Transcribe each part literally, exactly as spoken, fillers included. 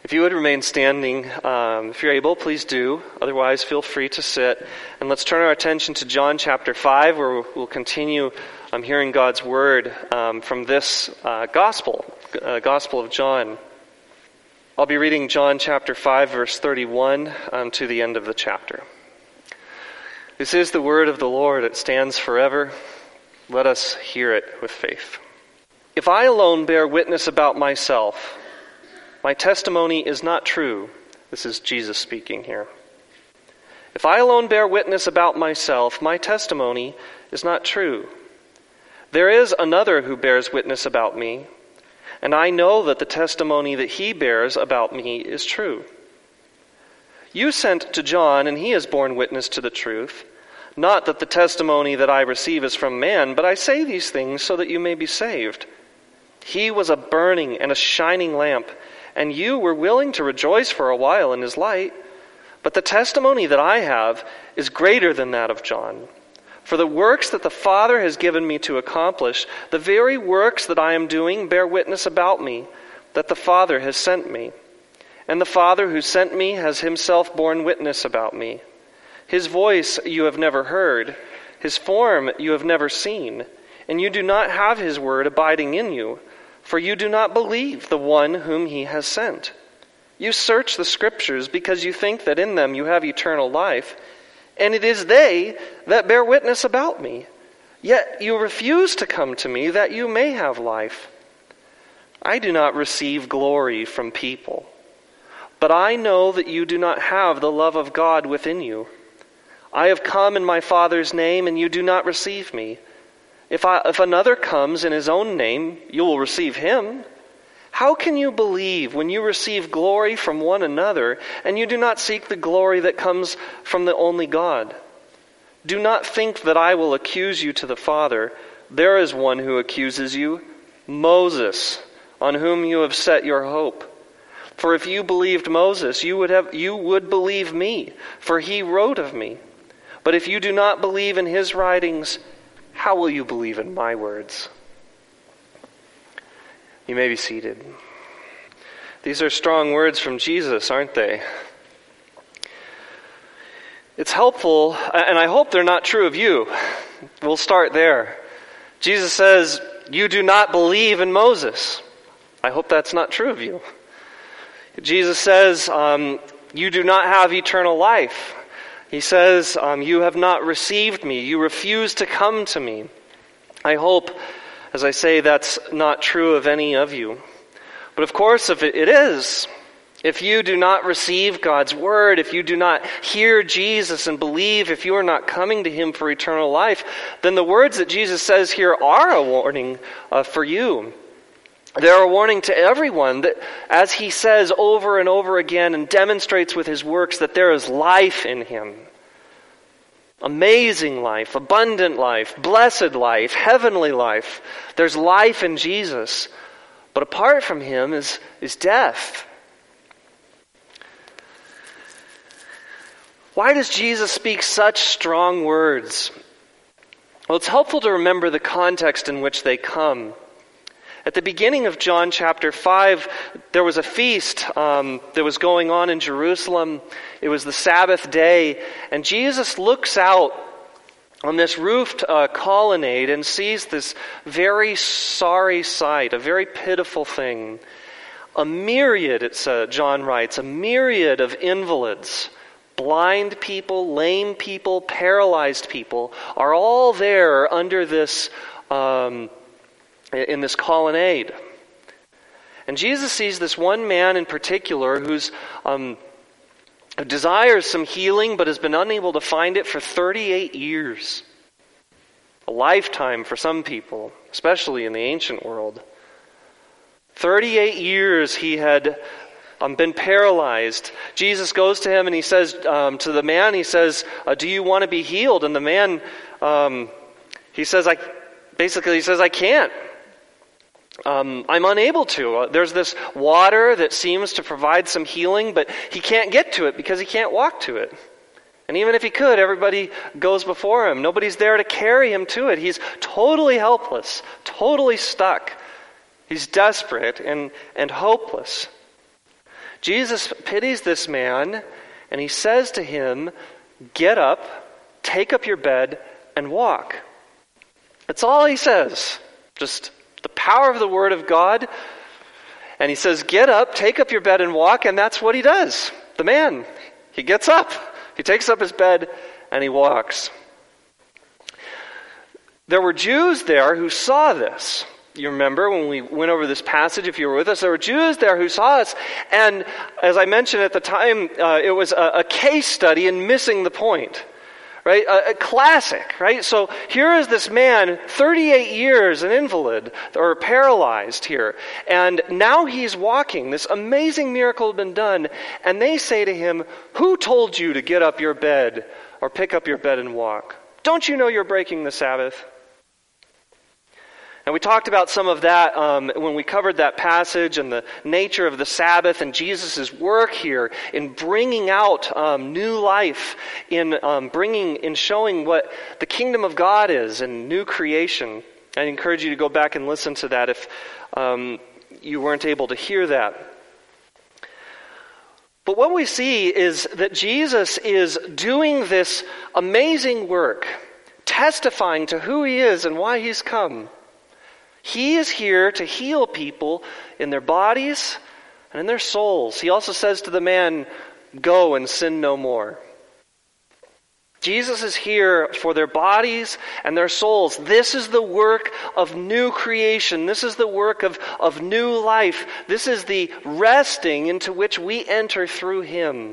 If you would remain standing, um, if you're able, please do. Otherwise, feel free to sit. And let's turn our attention to John chapter five, where we'll continue um, hearing God's word um, from this uh, gospel, uh, Gospel of John. I'll be reading John chapter five, verse thirty-one um, to the end of the chapter. This is the word of the Lord. It stands forever. Let us hear it with faith. If I alone bear witness about myself, my testimony is not true. This is Jesus speaking here. If I alone bear witness about myself, my testimony is not true. There is another who bears witness about me, and I know that the testimony that he bears about me is true. You sent to John, and he has borne witness to the truth. Not that the testimony that I receive is from man, but I say these things so that you may be saved. He was a burning and a shining lamp, and you were willing to rejoice for a while in his light. But the testimony that I have is greater than that of John. For the works that the Father has given me to accomplish, the very works that I am doing bear witness about me, that the Father has sent me. And the Father who sent me has himself borne witness about me. His voice you have never heard, his form you have never seen, and you do not have his word abiding in you, for you do not believe the one whom he has sent. You search the Scriptures because you think that in them you have eternal life, and it is they that bear witness about me. Yet you refuse to come to me that you may have life. I do not receive glory from people, but I know that you do not have the love of God within you. I have come in my Father's name, and you do not receive me. If I, if another comes in his own name, you will receive him. How can you believe when you receive glory from one another, and you do not seek the glory that comes from the only God? Do not think that I will accuse you to the Father. There is one who accuses you, Moses, on whom you have set your hope. For if you believed Moses, you would have you would believe me, for he wrote of me. But if you do not believe in his writings, how will you believe in my words? You may be seated. These are strong words from Jesus, aren't they? It's helpful, and I hope they're not true of you. We'll start there. Jesus says, you do not believe in Moses. I hope that's not true of you. Jesus says, um, you do not have eternal life. He says, um, you have not received me. You refuse to come to me. I hope, as I say, that's not true of any of you. But of course, if it, it is, if you do not receive God's word, if you do not hear Jesus and believe, if you are not coming to him for eternal life, then the words that Jesus says here are a warning uh, for you. They're a warning to everyone that, as he says over and over again and demonstrates with his works, that there is life in him. Amazing life, abundant life, blessed life, heavenly life. There's life in Jesus. But apart from him is, is death. Why does Jesus speak such strong words? Well, it's helpful to remember the context in which they come. At the beginning of John chapter five, there was a feast um, that was going on in Jerusalem. It was the Sabbath day, and Jesus looks out on this roofed uh, colonnade and sees this very sorry sight, a very pitiful thing. A myriad, it's, uh, John writes, a myriad of invalids, blind people, lame people, paralyzed people, are all there under this um in this colonnade. And Jesus sees this one man in particular who's um, who desires some healing but has been unable to find it for thirty-eight years. A lifetime for some people, especially in the ancient world. thirty-eight years he had um, been paralyzed. Jesus goes to him and he says um, to the man, he says, uh, do you want to be healed? And the man, um, he says, I basically he says, I can't. Um, I'm unable to. Uh, there's this water that seems to provide some healing, but he can't get to it because he can't walk to it. And even if he could, everybody goes before him. Nobody's there to carry him to it. He's totally helpless, totally stuck. He's desperate and, and hopeless. Jesus pities this man, and he says to him, "Get up, take up your bed, and walk." That's all he says. Just the power of the Word of God. And he says, "Get up, take up your bed, and walk," and that's what he does. The man, he gets up, he takes up his bed, and he walks. There were Jews there who saw this. You remember when we went over this passage, if you were with us, there were Jews there who saw us. And as I mentioned at the time, uh, it was a, a case study in missing the point. Right? A, a classic, right? So here is this man, thirty-eight years, an invalid, or paralyzed here. And now he's walking. This amazing miracle had been done. And they say to him, "Who told you to get up your bed or pick up your bed and walk? Don't you know you're breaking the Sabbath?" And we talked about some of that um, when we covered that passage and the nature of the Sabbath and Jesus' work here in bringing out um, new life, in um, bringing, in showing what the kingdom of God is and new creation. I encourage you to go back and listen to that if um, you weren't able to hear that. But what we see is that Jesus is doing this amazing work, testifying to who he is and why he's come. He is here to heal people in their bodies and in their souls. He also says to the man, "Go and sin no more." Jesus is here for their bodies and their souls. This is the work of new creation. This is the work of, of new life. This is the resting into which we enter through him.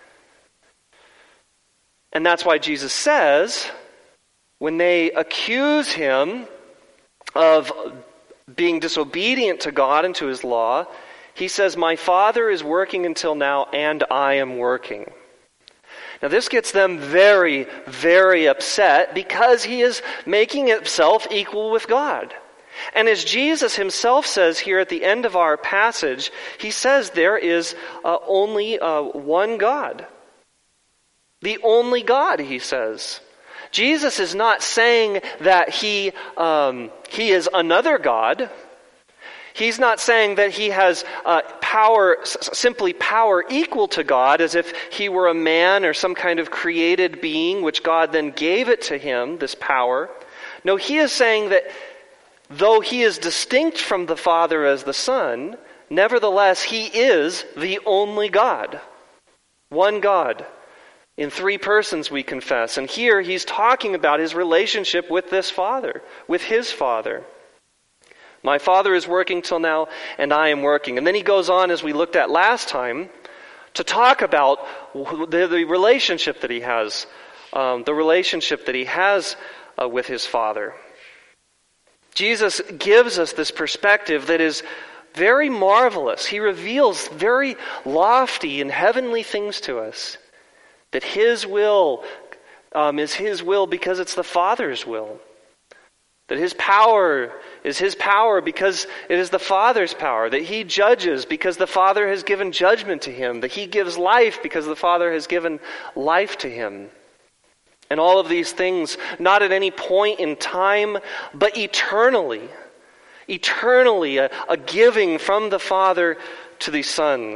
And that's why Jesus says, when they accuse him of being disobedient to God and to his law, he says, "My Father is working until now, and I am working." Now this gets them very, very upset because he is making himself equal with God. And as Jesus himself says here at the end of our passage, he says there is uh, only uh, one God. The only God, he says. Jesus is not saying that he um, he is another God. He's not saying that he has uh, power, simply power equal to God, as if he were a man or some kind of created being, which God then gave it to him, this power. No, he is saying that though he is distinct from the Father as the Son, nevertheless he is the only God. One God. In three persons, we confess. And here he's talking about his relationship with this Father, with his Father. My Father is working till now, and I am working. And then he goes on, as we looked at last time, to talk about the, the relationship that he has, um, the relationship that he has uh, with his Father. Jesus gives us this perspective that is very marvelous. He reveals very lofty and heavenly things to us. That his will um, is his will because it's the Father's will. That his power is his power because it is the Father's power. That he judges because the Father has given judgment to him. That he gives life because the Father has given life to him. And all of these things, not at any point in time, but eternally. Eternally, a, a giving from the Father to the Son.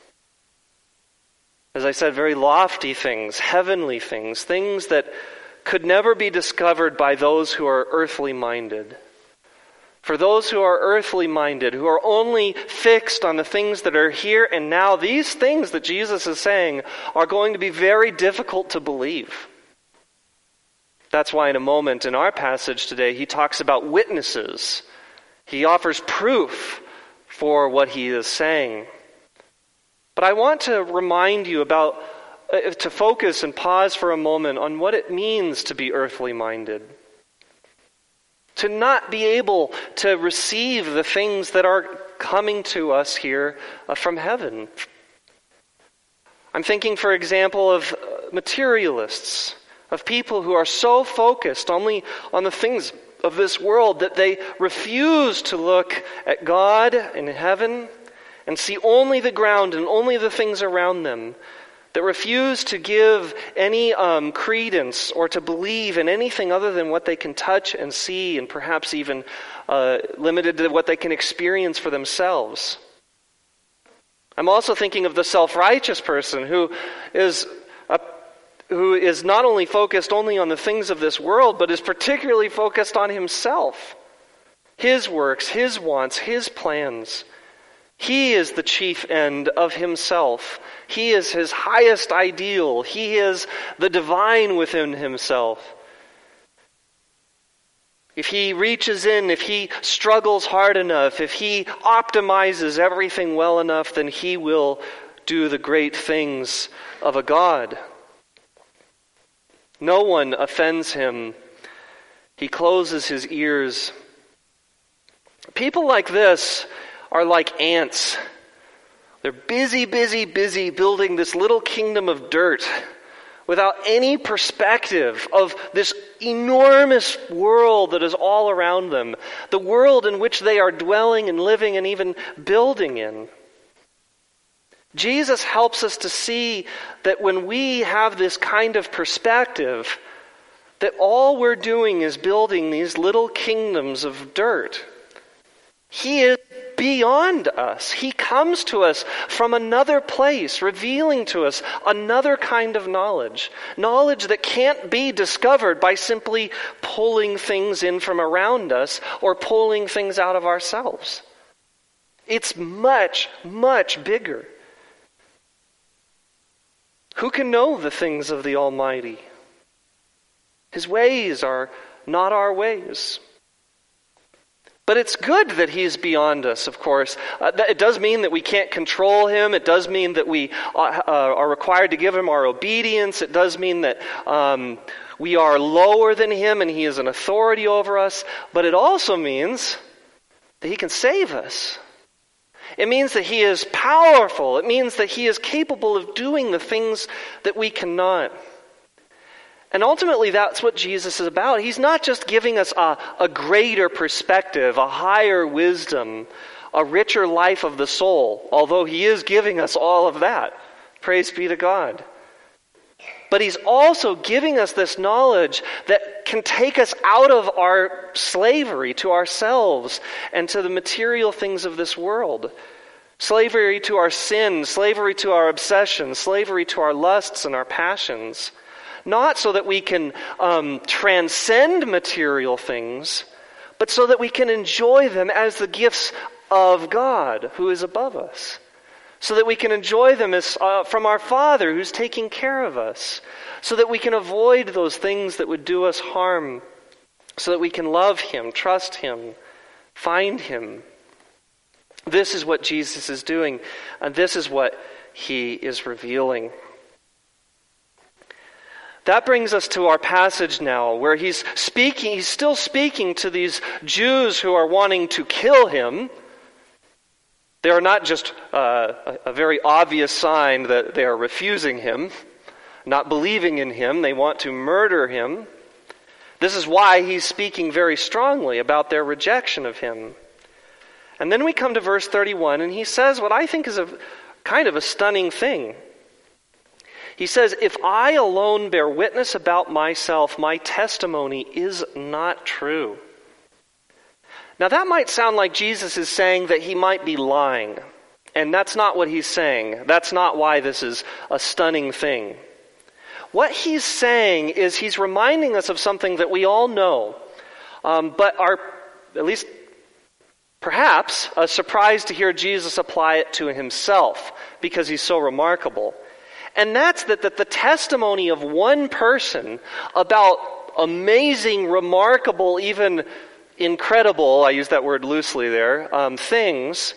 As I said, very lofty things, heavenly things, things that could never be discovered by those who are earthly minded. For those who are earthly minded, who are only fixed on the things that are here and now, these things that Jesus is saying are going to be very difficult to believe. That's why in a moment in our passage today, he talks about witnesses. He offers proof for what he is saying. But I want to remind you about, uh, to focus and pause for a moment on what it means to be earthly minded. To not be able to receive the things that are coming to us here uh, from heaven. I'm thinking, for example, of materialists, of people who are so focused only on the things of this world that they refuse to look at God in heaven and see only the ground and only the things around them, that refuse to give any um, credence or to believe in anything other than what they can touch and see, and perhaps even uh, limited to what they can experience for themselves. I'm also thinking of the self-righteous person who is a, who is not only focused only on the things of this world, but is particularly focused on himself, his works, his wants, his plans. He is the chief end of himself. He is his highest ideal. He is the divine within himself. If he reaches in, if he struggles hard enough, if he optimizes everything well enough, then he will do the great things of a God. No one offends him. He closes his ears. People like this are like ants. They're busy, busy, busy building this little kingdom of dirt without any perspective of this enormous world that is all around them, the world in which they are dwelling and living and even building in. Jesus helps us to see that when we have this kind of perspective, that all we're doing is building these little kingdoms of dirt. He is beyond us. He comes to us from another place, revealing to us another kind of knowledge. Knowledge that can't be discovered by simply pulling things in from around us or pulling things out of ourselves. It's much, much bigger. Who can know the things of the Almighty? His ways are not our ways. But it's good that he's beyond us, of course. Uh, it does mean that we can't control him. It does mean that we uh, uh, are required to give him our obedience. It does mean that um, we are lower than him and he is an authority over us. But it also means that he can save us. It means that he is powerful. It means that he is capable of doing the things that we cannot. And ultimately, that's what Jesus is about. He's not just giving us a, a greater perspective, a higher wisdom, a richer life of the soul, although he is giving us all of that. Praise be to God. But he's also giving us this knowledge that can take us out of our slavery to ourselves and to the material things of this world. Slavery to our sin, slavery to our obsessions, slavery to our lusts and our passions. Not so that we can um, transcend material things, but so that we can enjoy them as the gifts of God who is above us. So that we can enjoy them as uh, from our Father who's taking care of us. So that we can avoid those things that would do us harm. So that we can love him, trust him, find him. This is what Jesus is doing, and this is what he is revealing. That brings us to our passage now, where he's speaking, he's still speaking to these Jews who are wanting to kill him. They are not just uh, a, a very obvious sign that they are refusing him, not believing in him. They want to murder him. This is why he's speaking very strongly about their rejection of him. And then we come to verse thirty-one, and he says what I think is a kind of a stunning thing. He says, "If I alone bear witness about myself, my testimony is not true." Now that might sound like Jesus is saying that he might be lying. And that's not what he's saying. That's not why this is a stunning thing. What he's saying is he's reminding us of something that we all know, um, but are at least perhaps uh, surprised to hear Jesus apply it to himself because he's so remarkable. And that's that, that the testimony of one person about amazing, remarkable, even incredible, I use that word loosely there, um, things,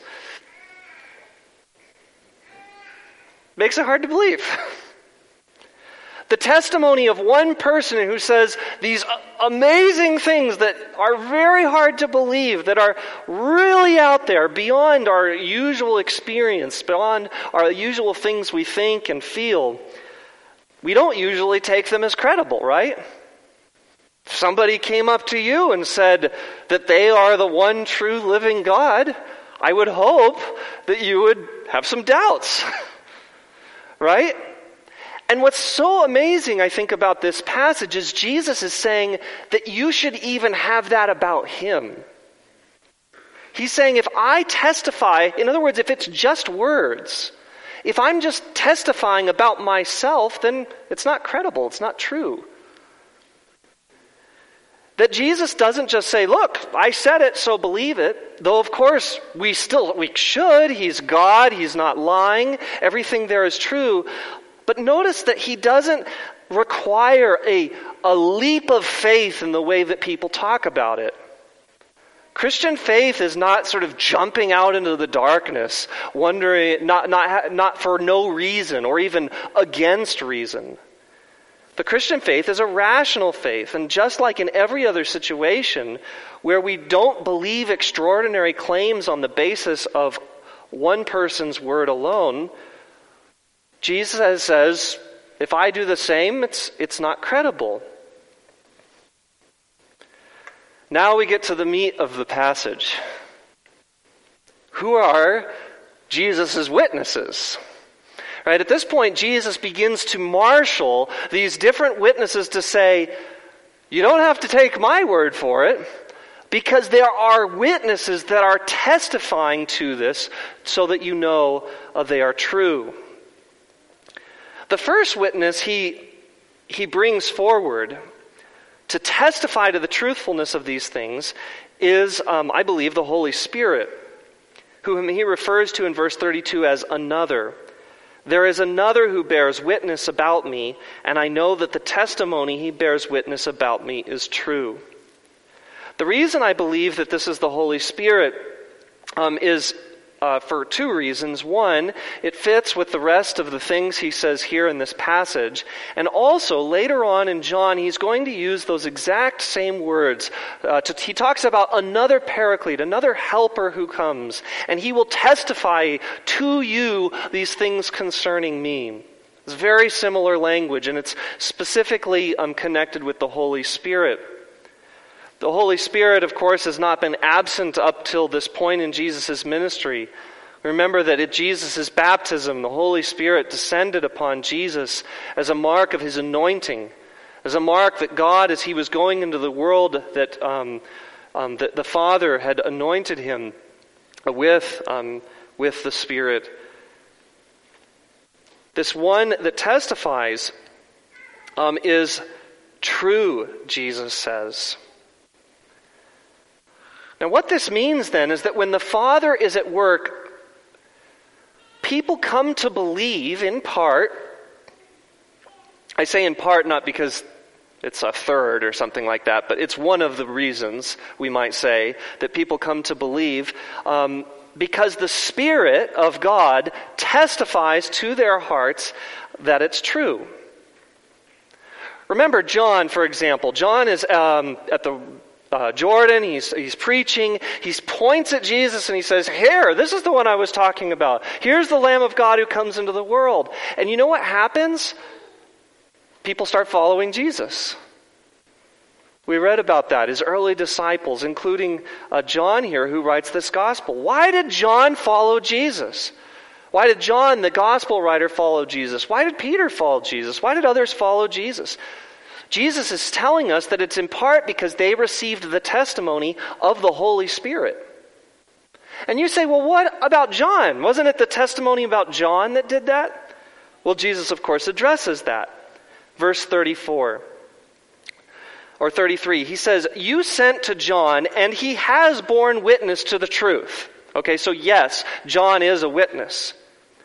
makes it hard to believe. The testimony of one person who says these amazing things that are very hard to believe, that are really out there, beyond our usual experience, beyond our usual things we think and feel, we don't usually take them as credible, right? If somebody came up to you and said that they are the one true living God, I would hope that you would have some doubts, right? And what's so amazing, I think, about this passage is Jesus is saying that you should even have that about him. He's saying if I testify, in other words, if it's just words, if I'm just testifying about myself, then it's not credible, it's not true. That Jesus doesn't just say, look, I said it, so believe it. Though, of course, we still, we should. He's God, he's not lying. Everything there is true. But notice that he doesn't require a, a leap of faith in the way that people talk about it. Christian faith is not sort of jumping out into the darkness, wondering, not, not, not for no reason or even against reason. The Christian faith is a rational faith, and just like in every other situation where we don't believe extraordinary claims on the basis of one person's word alone, Jesus says, if I do the same, it's, it's not credible. Now we get to the meat of the passage. Who are Jesus' witnesses? Right, at this point, Jesus begins to marshal these different witnesses to say, you don't have to take my word for it, because there are witnesses that are testifying to this so that you know uh, they are true. The first witness he, he brings forward to testify to the truthfulness of these things is, um, I believe, the Holy Spirit, whom he refers to in verse thirty-two as another. There is another who bears witness about me, and I know that the testimony he bears witness about me is true. The reason I believe that this is the Holy Spirit um, is Uh, for two reasons. One, it fits with the rest of the things he says here in this passage. And also, later on in John, he's going to use those exact same words. Uh, to, he talks about another paraclete, another helper who comes, and he will testify to you these things concerning me. It's very similar language, and it's specifically um, connected with the Holy Spirit. The Holy Spirit, of course, has not been absent up till this point in Jesus' ministry. Remember that at Jesus' baptism, the Holy Spirit descended upon Jesus as a mark of his anointing, as a mark that God, as he was going into the world, that, um, um, that the Father had anointed him with, um, with the Spirit. This one that testifies um, is true, Jesus says. Now, what this means then is that when the Father is at work, people come to believe in part. I say in part not because it's a third or something like that, but it's one of the reasons, we might say, that people come to believe, um, because the Spirit of God testifies to their hearts that it's true. Remember John, for example. John is um, at the Uh, Jordan, he's he's preaching, he points at Jesus and he says, here, this is the one I was talking about. Here's the Lamb of God who comes into the world. And you know what happens? People start following Jesus. We read about that, his early disciples, including uh, John here, who writes this gospel. Why did John follow Jesus? Why did John, the gospel writer, follow Jesus? Why did Peter follow Jesus? Why did others follow Jesus? Jesus is telling us that it's in part because they received the testimony of the Holy Spirit. And you say, well, what about John? Wasn't it the testimony about John that did that? Well, Jesus, of course, addresses that. Verse thirty-four, or thirty-three, he says, you sent to John, and he has borne witness to the truth. Okay, so yes, John is a witness.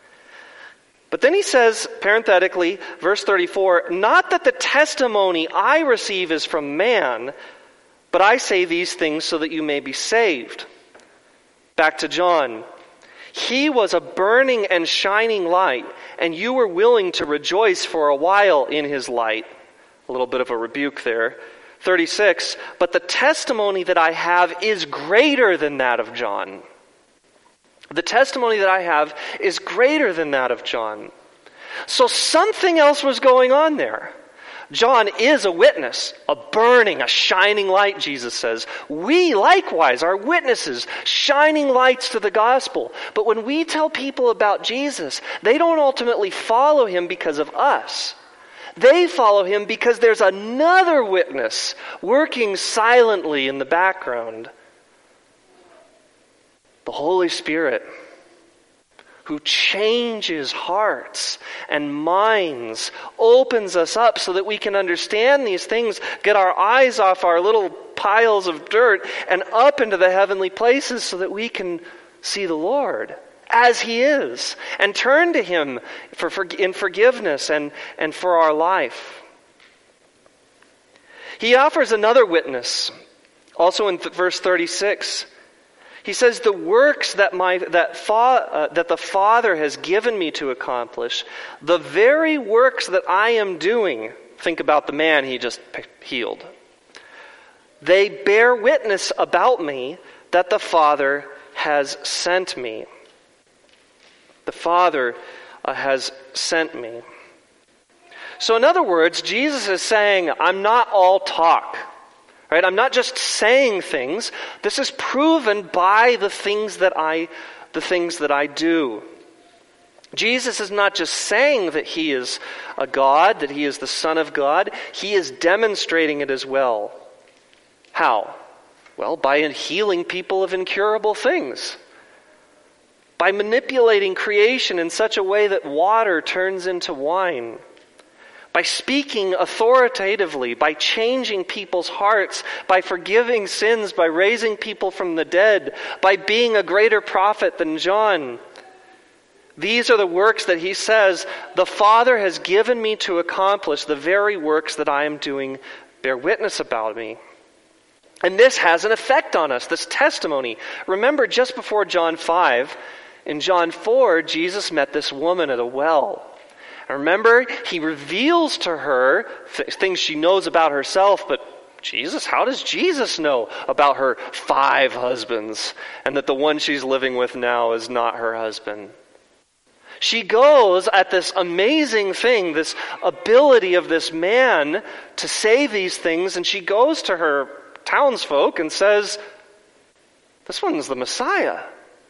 But then he says, parenthetically, verse thirty-four, not that the testimony I receive is from man, but I say these things so that you may be saved. Back to John. He was a burning and shining light, and you were willing to rejoice for a while in his light. A little bit of a rebuke there. thirty-six, but the testimony that I have is greater than that of John. The testimony that I have is greater than that of John. So something else was going on there. John is a witness, a burning, a shining light, Jesus says. We likewise are witnesses, shining lights to the gospel. But when we tell people about Jesus, they don't ultimately follow him because of us. They follow him because there's another witness working silently in the background. The Holy Spirit, who changes hearts and minds, opens us up so that we can understand these things, get our eyes off our little piles of dirt and up into the heavenly places so that we can see the Lord as He is and turn to Him for, for in forgiveness and, and for our life. He offers another witness, also in th- verse thirty-six. He says, the works that my that, fa, uh, that the Father has given me to accomplish, the very works that I am doing, think about the man He just healed, they bear witness about me that the Father has sent me. The Father uh, has sent me. So in other words, Jesus is saying, I'm not all talk. Right? I'm not just saying things. This is proven by the things that I the things that I do. Jesus is not just saying that He is a God, that He is the Son of God. He is demonstrating it as well. How? Well, by healing people of incurable things. By manipulating creation in such a way that water turns into wine. By speaking authoritatively, by changing people's hearts, by forgiving sins, by raising people from the dead, by being a greater prophet than John. These are the works that He says, the Father has given me to accomplish, the very works that I am doing bear witness about me. And this has an effect on us, this testimony. Remember, just before John five, in John four, Jesus met this woman at a well. Remember, He reveals to her th- things she knows about herself, but Jesus, how does Jesus know about her five husbands and that the one she's living with now is not her husband? She goes at this amazing thing, this ability of this man to say these things, and she goes to her townsfolk and says, this one's the Messiah.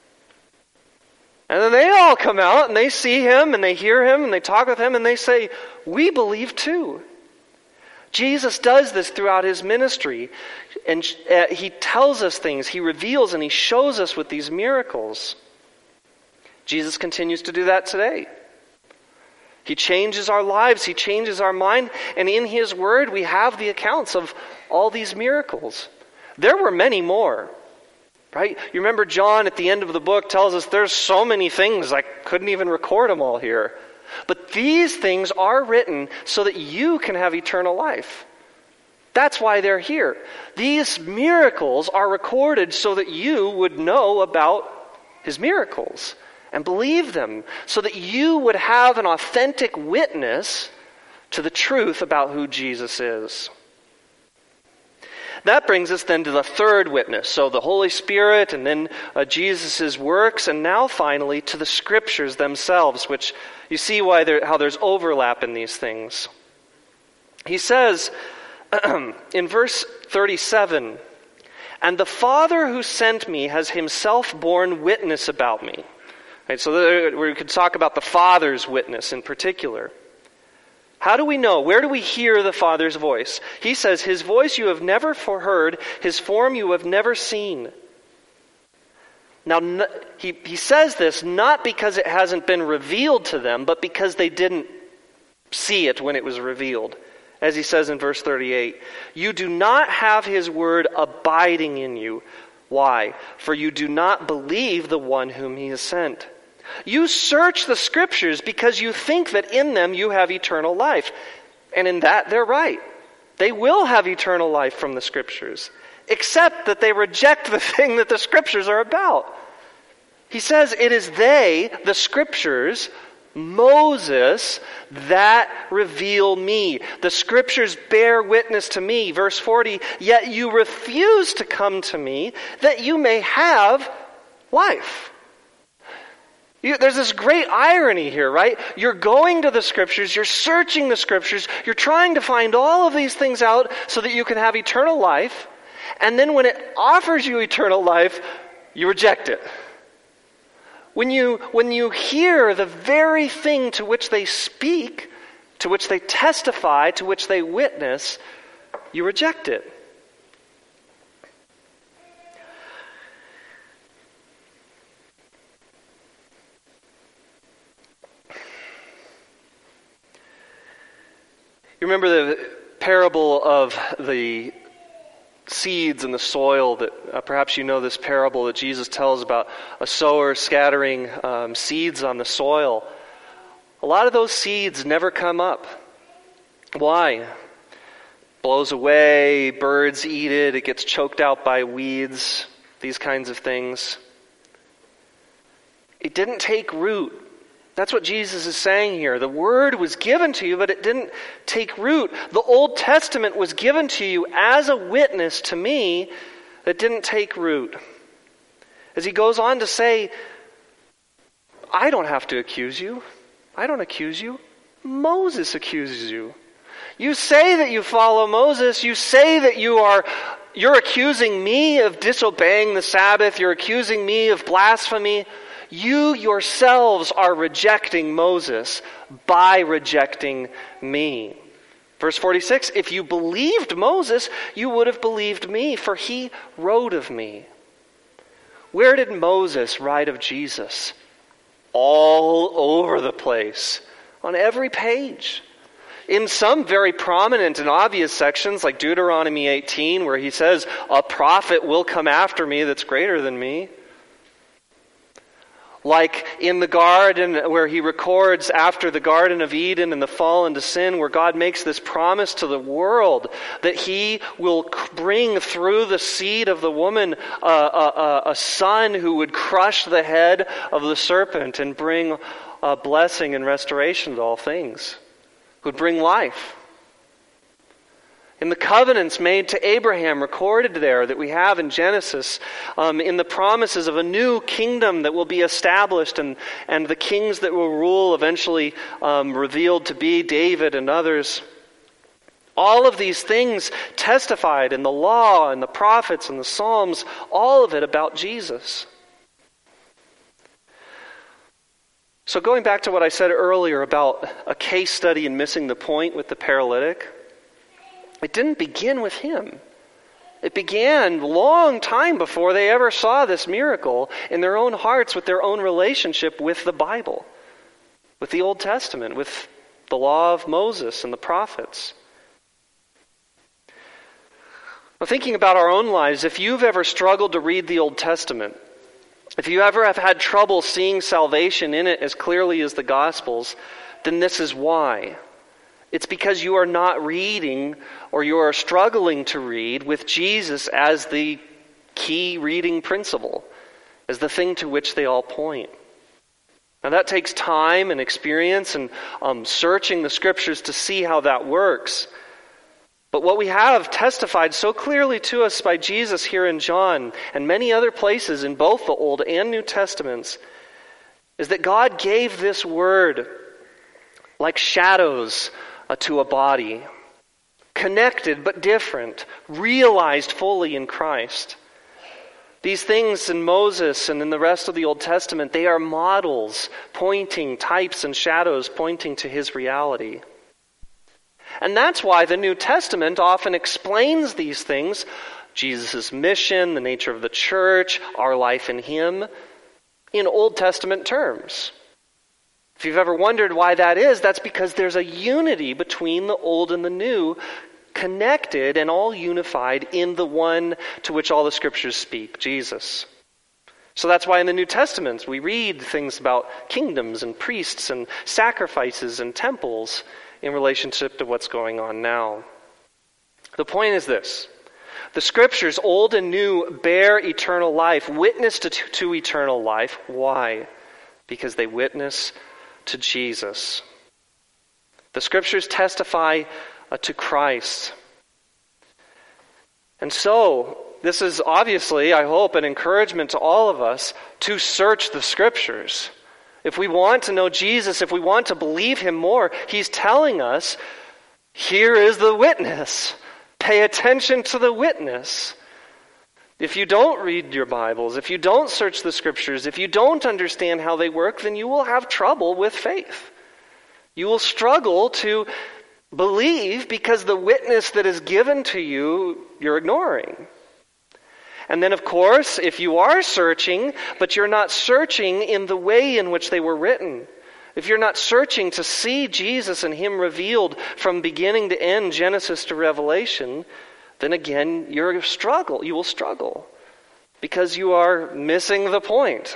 And then they all come out and they see Him and they hear Him and they talk with Him and they say, we believe too. Jesus does this throughout His ministry. And He tells us things. He reveals and He shows us with these miracles. Jesus continues to do that today. He changes our lives. He changes our mind. And in His Word, we have the accounts of all these miracles. There were many more. Right? You remember John at the end of the book tells us there's so many things, I couldn't even record them all here. But these things are written so that you can have eternal life. That's why they're here. These miracles are recorded so that you would know about His miracles and believe them, so that you would have an authentic witness to the truth about who Jesus is. That brings us then to the third witness. So the Holy Spirit and then uh, Jesus' works, and now finally to the Scriptures themselves, which you see why there, how there's overlap in these things. He says in verse thirty-seven, and the Father who sent me has Himself borne witness about me. Right, so there, we could talk about the Father's witness in particular. How do we know? Where do we hear the Father's voice? He says, His voice you have never heard, His form you have never seen. Now, he, he says this not because it hasn't been revealed to them, but because they didn't see it when it was revealed. As he says in verse thirty-eight, you do not have His word abiding in you. Why? For you do not believe the one whom He has sent. You search the Scriptures because you think that in them you have eternal life. And in that they're right. They will have eternal life from the Scriptures, except that they reject the thing that the Scriptures are about. He says it is they, the Scriptures, Moses, that reveal me. The Scriptures bear witness to me. Verse forty, yet you refuse to come to me that you may have life. You, there's this great irony here, right? You're going to the Scriptures, you're searching the Scriptures, you're trying to find all of these things out so that you can have eternal life, and then when it offers you eternal life, you reject it. When you, when you hear the very thing to which they speak, to which they testify, to which they witness, you reject it. You remember the parable of the seeds in the soil that uh, perhaps you know this parable that Jesus tells about a sower scattering um, seeds on the soil. A lot of those seeds never come up. Why? Blows away, birds eat it, it gets choked out by weeds, these kinds of things. It didn't take root. That's what Jesus is saying here. The word was given to you, but it didn't take root. The Old Testament was given to you as a witness to me that didn't take root. As he goes on to say, I don't have to accuse you. I don't accuse you. Moses accuses you. You say that you follow Moses. You say that you are, you're accusing me of disobeying the Sabbath. You're accusing me of blasphemy. You yourselves are rejecting Moses by rejecting me. Verse forty-six, if you believed Moses, you would have believed me, for he wrote of me. Where did Moses write of Jesus? All over the place, on every page. In some very prominent and obvious sections, like Deuteronomy eighteen, where he says, a prophet will come after me that's greater than me. Like in the garden where he records after the Garden of Eden and the fall into sin, where God makes this promise to the world that he will bring through the seed of the woman a, a, a son who would crush the head of the serpent and bring a blessing and restoration to all things, who would bring life. In the covenants made to Abraham, recorded there that we have in Genesis, um, in the promises of a new kingdom that will be established and, and the kings that will rule eventually um, revealed to be David and others. All of these things testified in the law and the prophets and the Psalms, all of it about Jesus. So going back to what I said earlier about a case study and missing the point with the paralytic, it didn't begin with him. It began a long time before they ever saw this miracle in their own hearts with their own relationship with the Bible, with the Old Testament, with the law of Moses and the prophets. Well, thinking about our own lives, if you've ever struggled to read the Old Testament, if you ever have had trouble seeing salvation in it as clearly as the Gospels, then this is why. It's because you are not reading, or you are struggling to read with Jesus as the key reading principle, as the thing to which they all point. Now that takes time and experience and um, searching the Scriptures to see how that works. But what we have testified so clearly to us by Jesus here in John and many other places in both the Old and New Testaments is that God gave this word like shadows uh, to a body, connected but different, realized fully in Christ. These things in Moses and in the rest of the Old Testament, they are models pointing, types and shadows pointing to his reality. And that's why the New Testament often explains these things, Jesus' mission, the nature of the church, our life in him, in Old Testament terms. If you've ever wondered why that is, that's because there's a unity between the old and the new, connected and all unified in the one to which all the Scriptures speak, Jesus. So that's why in the New Testament we read things about kingdoms and priests and sacrifices and temples in relationship to what's going on now. The point is this: the Scriptures, old and new, bear eternal life, witness to, to eternal life. Why? Because they witness to Jesus. The Scriptures testify uh, to Christ. And so, this is obviously, I hope, an encouragement to all of us to search the Scriptures. If we want to know Jesus, if we want to believe him more, he's telling us, here is the witness. Pay attention to the witness. If you don't read your Bibles, if you don't search the Scriptures, if you don't understand how they work, then you will have trouble with faith. You will struggle to believe because the witness that is given to you, you're ignoring. And then, of course, if you are searching, but you're not searching in the way in which they were written, if you're not searching to see Jesus and him revealed from beginning to end, Genesis to Revelation, then again, you're struggle. You will struggle because you are missing the point.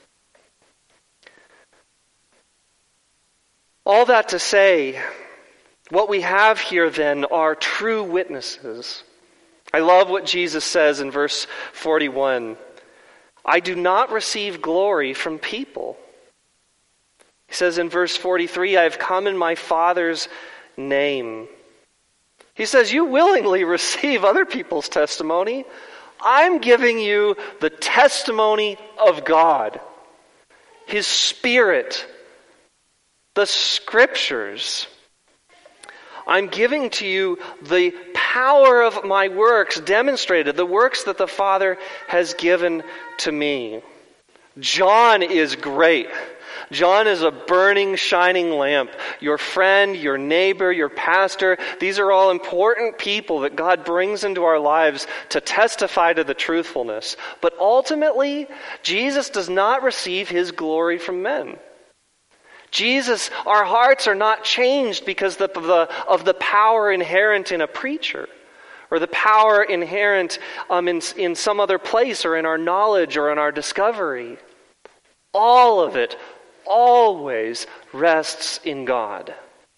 All that to say, what we have here then are true witnesses. I love what Jesus says in verse forty-one. I do not receive glory from people. He says in verse forty-three, I have come in my Father's name. He says, you willingly receive other people's testimony. I'm giving you the testimony of God, His Spirit, the Scriptures. I'm giving to you the power of my works demonstrated, the works that the Father has given to me. John is great. John is a burning, shining lamp. Your friend, your neighbor, your pastor, these are all important people that God brings into our lives to testify to the truthfulness. But ultimately, Jesus does not receive his glory from men. Jesus, our hearts are not changed because of the, of the power inherent in a preacher, or the power inherent um, in, in some other place, or in our knowledge, or in our discovery. All of it always rests in God.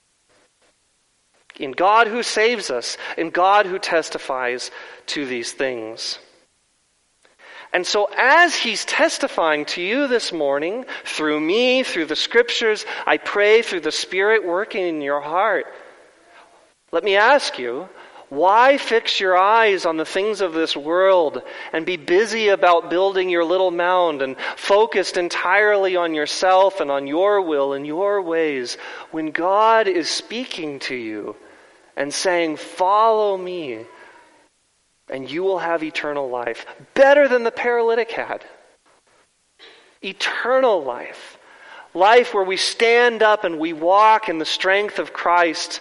In God who saves us, in God who testifies to these things. And so as he's testifying to you this morning, through me, through the Scriptures, I pray through the Spirit working in your heart, let me ask you, why fix your eyes on the things of this world and be busy about building your little mound and focused entirely on yourself and on your will and your ways when God is speaking to you and saying, follow me, and you will have eternal life, better than the paralytic had. Eternal life. Life where we stand up and we walk in the strength of Christ,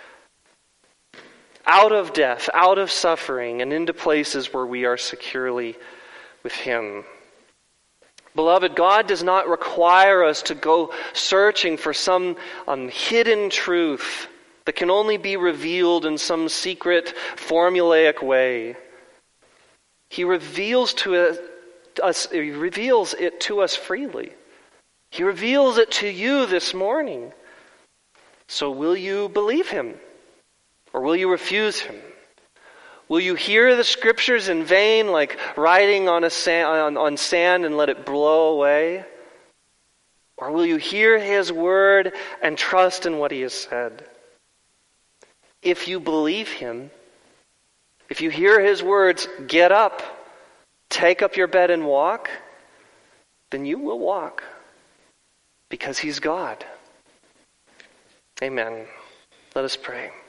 out of death, out of suffering, and into places where we are securely with Him. Beloved, God does not require us to go searching for some um, hidden truth that can only be revealed in some secret, formulaic way. He reveals to us, he reveals it to us freely. He reveals it to you this morning. So will you believe Him? Or will you refuse Him? Will you hear the Scriptures in vain, like writing on, a sand, on, on sand and let it blow away? Or will you hear His word and trust in what He has said? If you believe Him, if you hear His words, get up, take up your bed and walk, then you will walk, because He's God. Amen. Let us pray.